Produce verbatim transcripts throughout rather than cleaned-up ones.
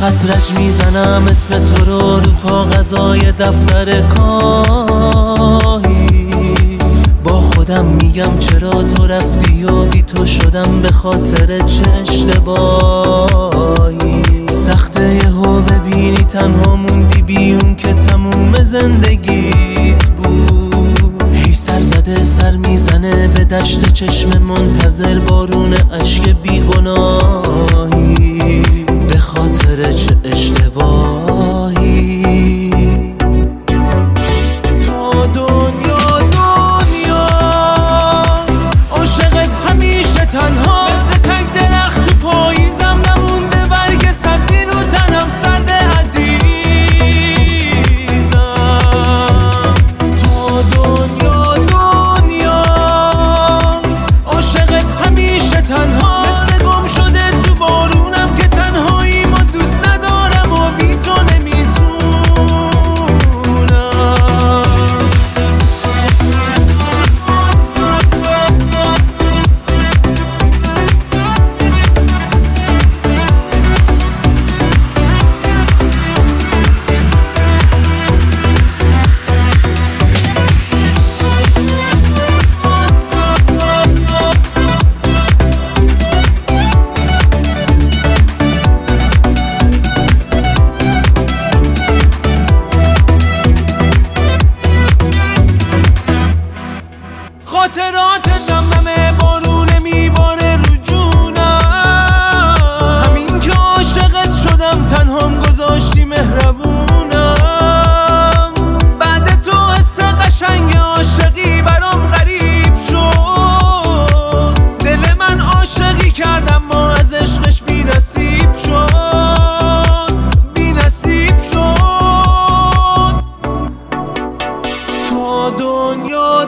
خطرج میزنم اسم تو رو رو کاغذای دفتر کاهی. با خودم میگم چرا تو رفتی و بی تو شدم، به خاطر چه اشتباهی. سخته یهو ببینی تنها موندی بیون که تموم زندگیت بود. هی سر زده سر میزنه به دشت چشم منتظر بارون اشک بیگناهی. به خاطر چه اشتباهی. تو دنیا دنیاست، عاشقت همیشه تنها، مثل تک درخت تو پاییزم نمونده برگ سبزی رو تنم سرد عزیزم. تو دنیا دنیاست، عاشقت همیشه تنها، مثل گم شده تو بارونم که تنهاییمو دوست ندارم و بی تو نمیتونم. خاطرات دمدمه بارونه میباره رو جونم، همین که عاشقت شدم تنهام گذاشتی مهربونم. بعد تو حس قشنگ عاشقی برام غریب شد، دل من عاشقی کردم ما از عشقش بی نصیب شد، بی نصیب شد. تو دنیا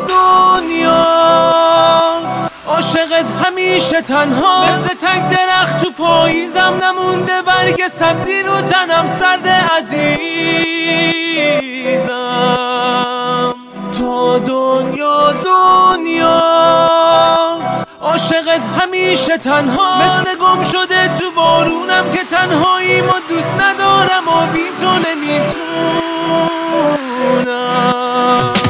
دنیاست، عاشقت همیشه تنها، مثل تک درخت تو پاییزم نمونده برگ سبزی رو تنم سرد عزیزم. تو دنیا دنیاست، عاشقت همیشه تنها، مثل گم شده تو بارونم که تنهاییمو دوست ندارم و بی تو نمیتونم.